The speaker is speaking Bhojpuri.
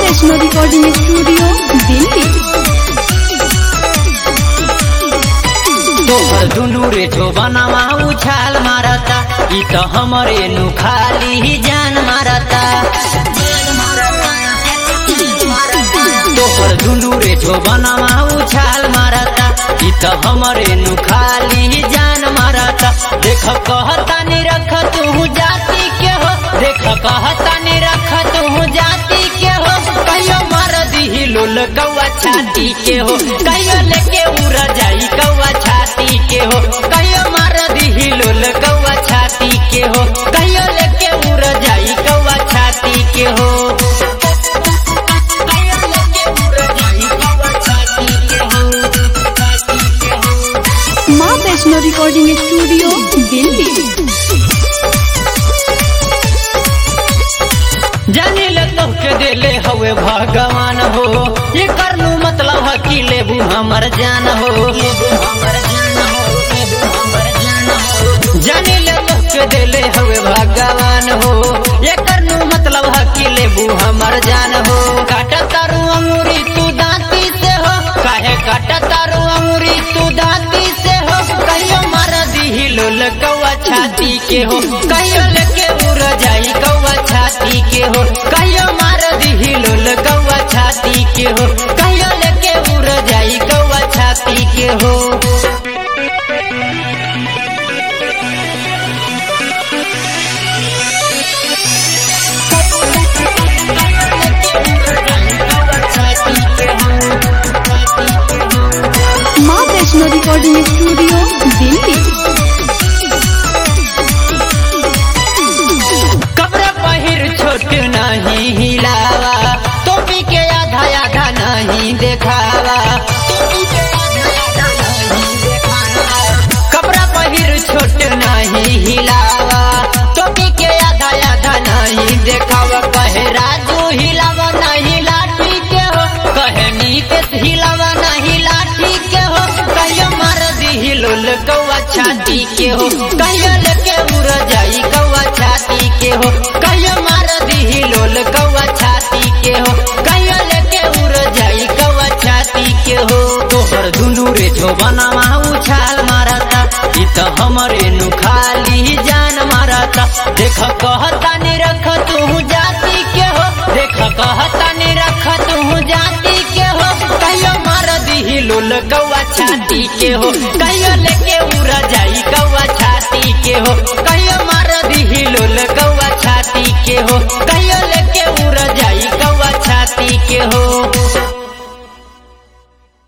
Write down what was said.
Vaishno recording studio Delhi. तोहर दुनू रे जो बनावा उछाल मारता, ई तो हमरे नु खाली जान मारता। तोहर दुनू रे जो बनावा उछाल मारता, ई तो हमरे नु खाली जान मारता। देख कहता नहीं रख तू जाति के हो, देख कहता नहीं रख तू जाति के हो। कहियो मार दी लोल कौआ छाती के हो, कहियो लेके उड़ जाई कौआ छाती के हो। कहियो मार दी लोल कौआ छाती के हो, कहियो लेके उड़ जाई कौआ छाती के हो। माँ वैष्णो रिकॉर्डिंग स्टूडियो दिल्ली। जाने तो के दिले हवे भगवान हो, ये करनू मतलब हकी लेबू हमर जान हो। जाने तो के दिले हवे भगवान हो, ये करनू मतलब हकी लेबू हमर जान हो। काटा तारू अंगूरी तू दांती से हो, काहे काटा तारू अंगूरी तू दांती से हो। कहियो मार दी लोल कौआ छाती के हो, कहियो लेके उड़ जाई कौआ छाती के हो। कहियो मार दी लोल कौआ छाती के हो, कहियो लेके उड़ जाई कौआ छाती के हो। माँ वैष्णो रिकॉर्डिंग स्टूडियो दिल्ली। कपड़ा पहिर छोट नहीं हिलावा, टोपी के आधा आधा नहीं देखावा। कपड़ा पहिर छोट नहीं हिलावा, टोपी के आधा आधा नहीं देखावा। कहे राजू हिलावा नहीं लाठी के हो, कहे नीतीश हिलावा नहीं लाठी के हो। कहियो मार दी लोल कौआ छाती के हो, कहियो लेके उड़ जाई कौआ छाती के हो। कहियो मार दी लोल कौआ छाती के हो, कहियो लेके उड़ जाई कौआ छाती के हो। तोहर दुनू रे जो बनावा उछाल मारता, ई तो हमरे नु खाली जान मारता। देख कहता नहीं रख तू जाति के हो, देख कहता नहीं रख तू जाति के हो। कहियो मार दी लोल कौआ छाती के हो, कहियो लेके उड़ जाई कौआ छाती के हो।